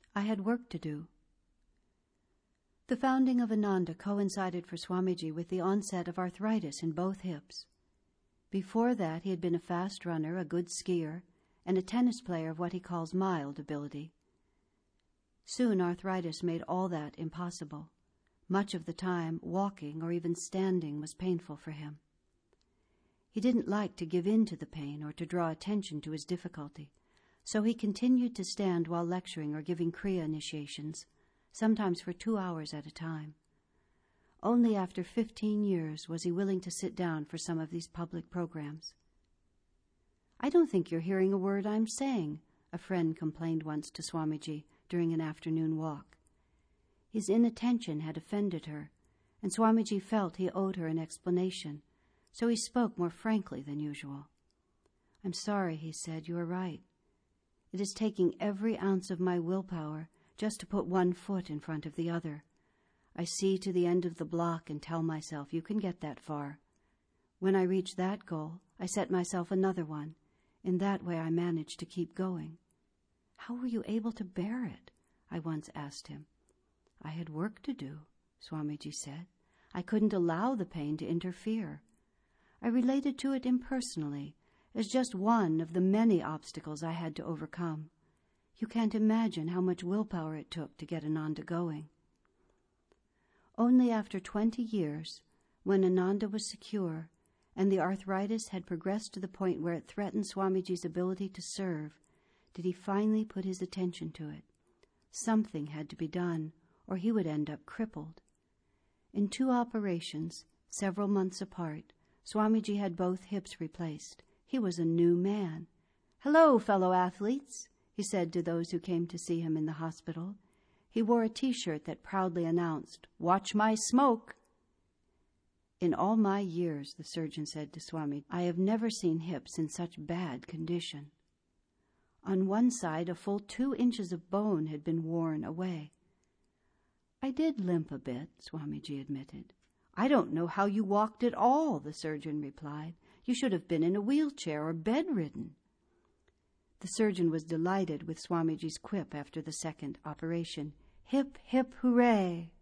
I had work to do. The founding of Ananda coincided for Swamiji with the onset of arthritis in both hips. Before that, he had been a fast runner, a good skier, and a tennis player of what he calls mild ability. Soon arthritis made all that impossible. Much of the time, walking or even standing was painful for him. He didn't like to give in to the pain or to draw attention to his difficulty, so he continued to stand while lecturing or giving Kriya initiations, sometimes for 2 hours at a time. Only after 15 years was he willing to sit down for some of these public programs. "I don't think you're hearing a word I'm saying," a friend complained once to Swamiji during an afternoon walk. His inattention had offended her, and Swamiji felt he owed her an explanation, so he spoke more frankly than usual. "I'm sorry," he said, "you are right. It is taking every ounce of my willpower just to put one foot in front of the other. I see to the end of the block and tell myself, you can get that far. When I reach that goal, I set myself another one. In that way I manage to keep going." "How were you able to bear it?" I once asked him. "I had work to do," Swamiji said. "I couldn't allow the pain to interfere. I related to it impersonally, as just one of the many obstacles I had to overcome. You can't imagine how much willpower it took to get Ananda going." Only after 20 years, when Ananda was secure and the arthritis had progressed to the point where it threatened Swamiji's ability to serve, did he finally put his attention to it. Something had to be done, or he would end up crippled. In 2 operations, several months apart, Swamiji had both hips replaced. He was a new man. "Hello, fellow athletes," he said to those who came to see him in the hospital. He wore a T-shirt that proudly announced, "Watch my smoke." "In all my years," the surgeon said to Swami, "I have never seen hips in such bad condition." On one side, a full 2 inches of bone had been worn away. "I did limp a bit," Swamiji admitted. "I don't know how you walked at all," the surgeon replied. "You should have been in a wheelchair or bedridden." The surgeon was delighted with Swamiji's quip after the second operation. "Hip, hip, hooray!"